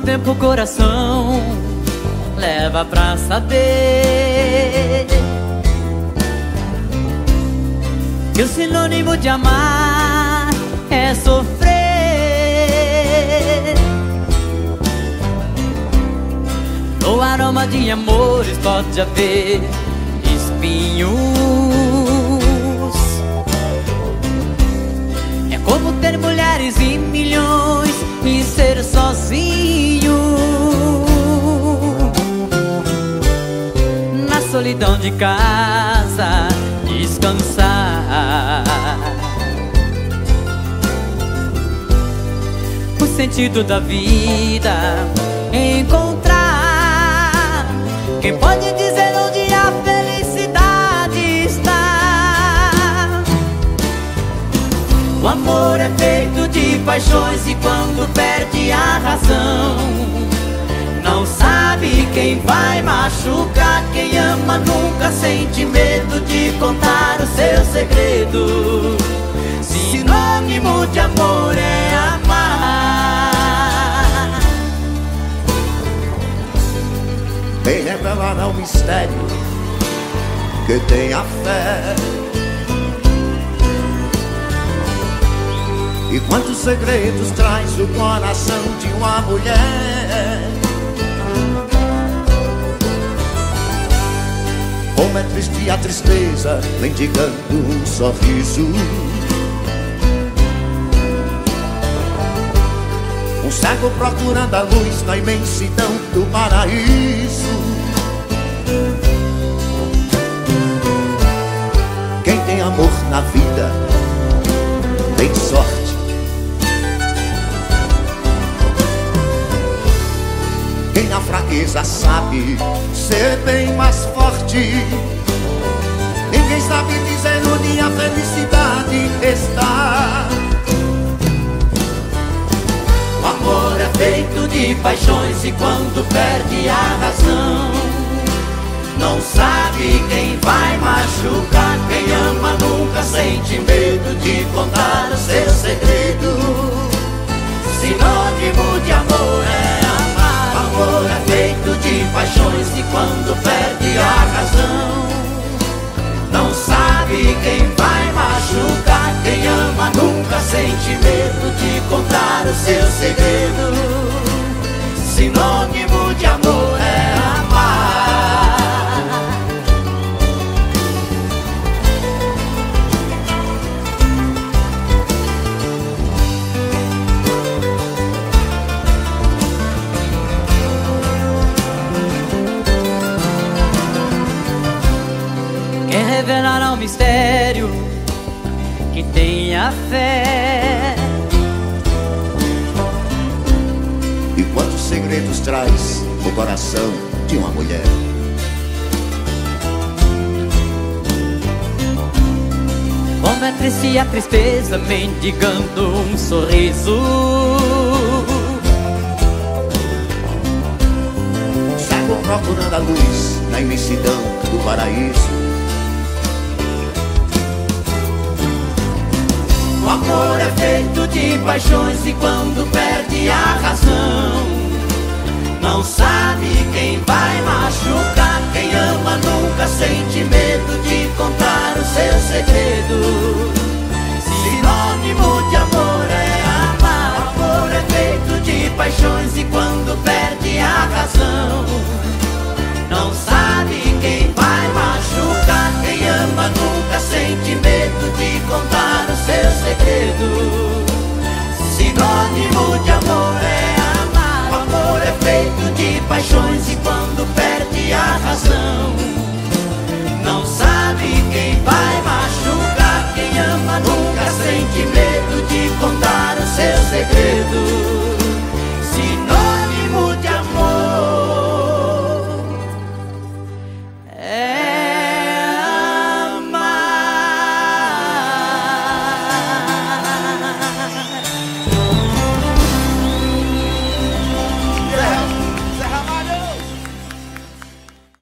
tempo o coração leva pra saber que o sinônimo de amar é sofrer. No aroma de amores pode haver espinhos. É como ter mulheres e milhões e ser sozinho na solidão de casa, descansar. O sentido da vida encontrar. Quem pode dizer onde a felicidade está? O amor é feito de paixões e quando perde a razão, não sabe quem vai machucar. Quem ama nunca sente medo de contar o seu segredo. Sinônimo de amor é amar. Vem revelar ao mistério que tem a fé. E quantos segredos traz o coração de uma mulher. Como é triste a tristeza, mendigando um sorriso. Um cego procurando a luz na imensidão do paraíso. Quem tem amor na vida tem sorte. Quem na fraqueza sabe ser bem mais forte. Ninguém sabe dizer onde a felicidade está. O amor é feito de paixões e quando perde a razão, não sabe quem vai machucar. Quem ama nunca sente medo de contar o seu segredo. Sinônimo de amor é amar. O amor é feito de paixões e quando perde a razão, não sabe quem vai machucar. Quem ama nunca sente medo de contar o seu segredo. Sinônimo de amor é amar. Quer revelar ao mistério que tenha fé. E quantos segredos traz o coração de uma mulher. Como é triste a tristeza mendigando um sorriso. Cego procurando a luz na imensidão do paraíso. O amor é feito de paixões e quando perde a razão, não sabe quem vai machucar. Quem ama nunca sente medo de contar o seu segredo. Sinônimo de amor é amar. O amor é feito de paixões e quando perde a razão, não sabe quem vai machucar. Quem ama nunca sente medo de contar o seu segredo. Sinônimo de amor é amar. O amor é feito de paixões e quando perde a razão, não sabe quem vai machucar. Quem ama nunca sente medo de contar o seu segredo.